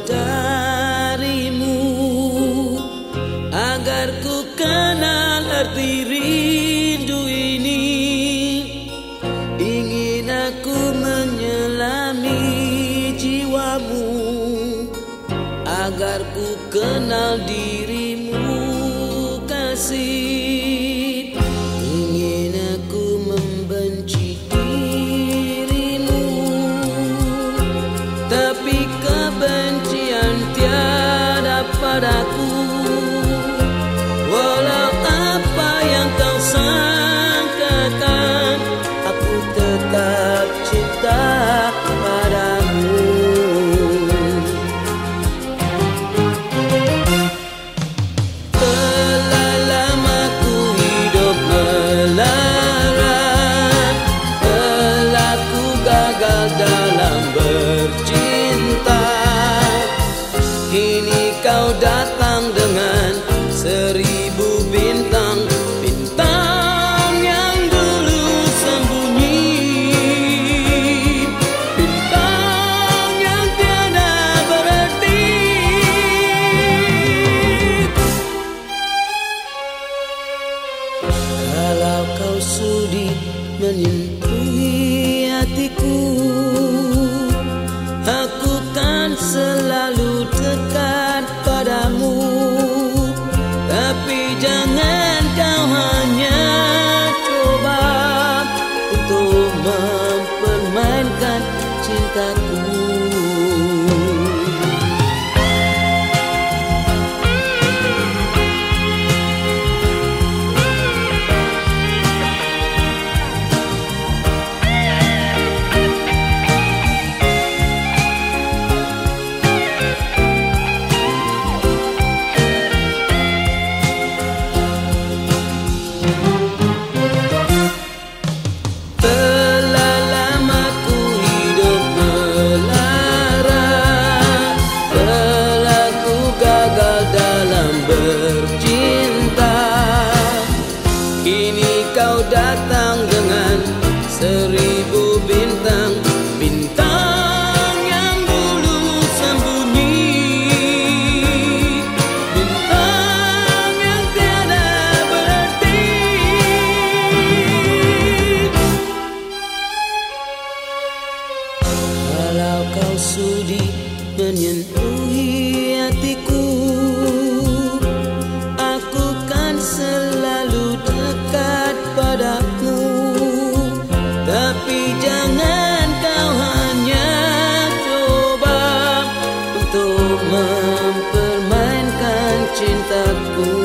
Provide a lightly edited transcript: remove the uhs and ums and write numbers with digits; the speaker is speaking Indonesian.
darimu, agar ku kenal arti rindu ini. Ingin aku menyelami jiwamu, agar ku kenal dirimu kasih. Ingin aku membenci dirimu, tapi kebencian tiada padaku. Walau apa yang kau sangkakan, aku tetap cinta padamu. Telah lama ku hidup melarat, telah ku gagal dalam bercinta. Kini kau datang dengan 1000 bintang, bintang yang dulu sembunyi, bintang yang tiada berarti. Kalau kau sudi menyentuhi hatiku, aku kan selalu dekat padamu. Tapi jangan kau hanya coba untuk mempermainkan cintaku. Telah lama ku hidup melarat, telah ku gagal dalam bercinta. Kini kau datang dengan 1000 bintang, bintang yang dulu sembunyi, bintang yang tiada berarti. Kalau kau sudi menyentuhi hatiku, aku kan selalu dekat padamu. Tapi jangan kau hanya coba untuk mempermainkan cintaku.